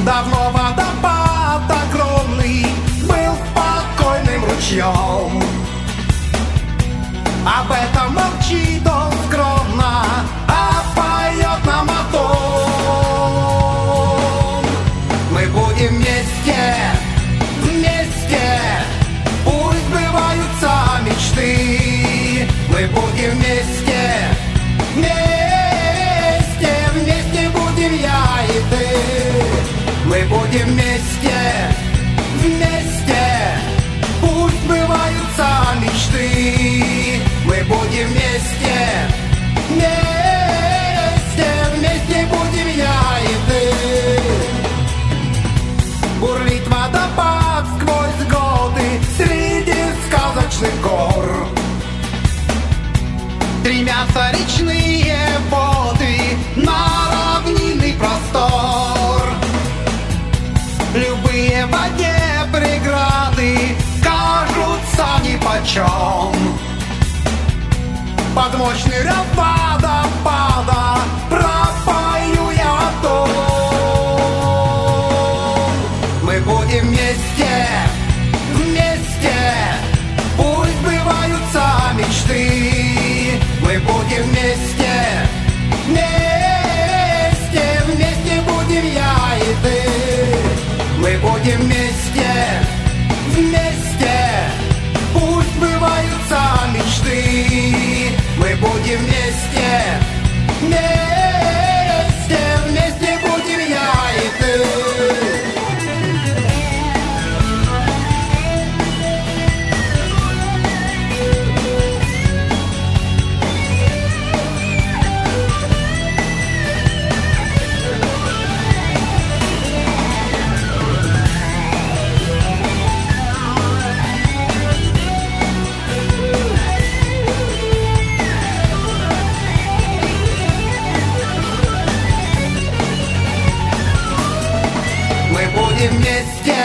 Давно водопад огромный был спокойным ручьем. Об этом молчит он скромно, а поет нам о том. Мы будем вместе, вместе, пусть сбываются мечты. Мы будем вместе, вместе, вместе будем я и ты. Мы будем вместе, вместе, пусть сбываются мечты. Мы будем вместе, вместе, вместе будем я и ты. Бурлит водопад сквозь годы среди сказочных гор. Стремятся речные воды на равнинный простор. Любые в воде преграды кажутся нипочем. Под мощный рев водопада пропою я о том. Мы будем вместе, вместе, пусть сбываются мечты. Мы будем вместе, вместе, вместе будем я и ты. Мы будем вместе, вместе, пусть сбываются мечты. Мы будем вместе, вместе, вместе будем я и ты. Мы будем вместе,